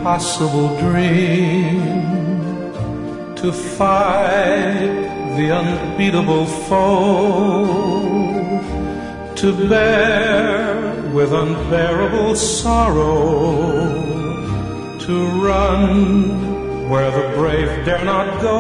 impossible dream, to fight the unbeatable foe, to bear with unbearable sorrow, to run where the brave dare not go,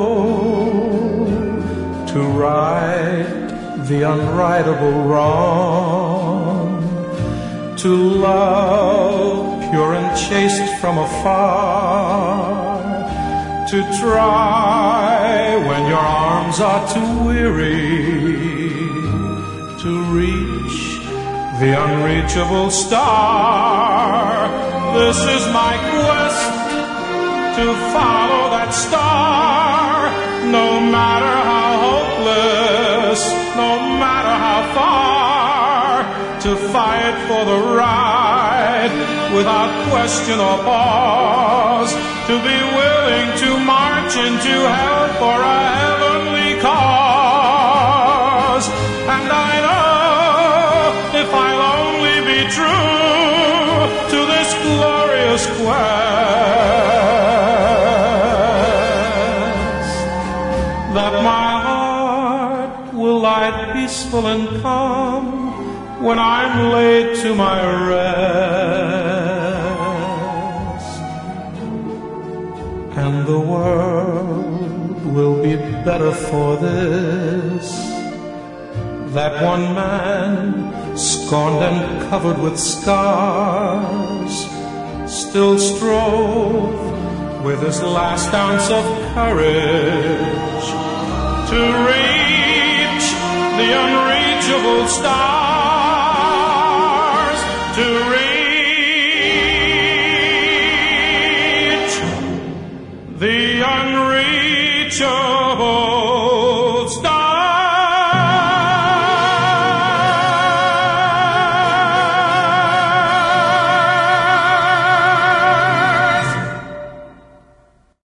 to right the unrightable wrong, to love pure and chaste from afar, to try when your arms are too weary, to reach the unreachable star. This is my quest, to follow that star, no matter how hopeless, no matter how far, to fight for the right without question or pause, to be willing to march into hell for a heavenly cause. And I know if I'll only be true to this glorious quest, that my heart will lie peaceful and calm when I'm laid to my rest, and the world will be better for this, that one man, scorned and covered with scars, still strove with his last ounce of courage to reach the unreachable stars, to reach the unreachable